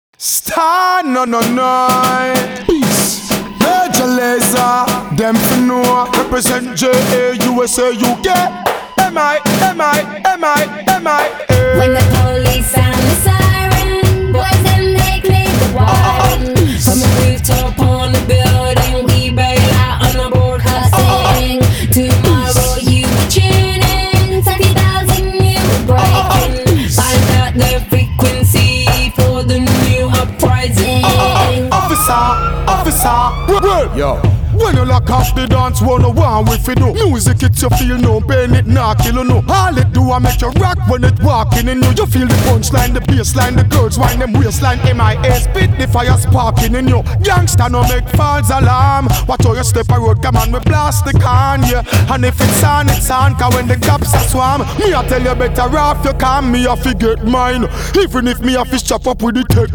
Star no peace. Major laser, them fi know. Represent JA, USA, UK. MI. When the police sound the siren, boys them they clear the wiring. From the rooftop on the building, we bail out on the broadcasting. Tomorrow you be tuning, 30,000 you be breaking. Find out the frequency for the new uprising. Officer, yo. When you lock off the dance, wanna want with it do. Music it you feel no pain, it not kill you no. All it do I make you rock when it walking in you. You feel the punchline, the bassline, the girls whine them waistline. MIA spit the fire sparking in you. Youngster no make false alarm. Watch how you step a road, come on, we blast the can, yeah. And if it's on, cause when the cops a swarm, me I tell you better off you calm, me I forget mine. Even if me I fish chop up with the tech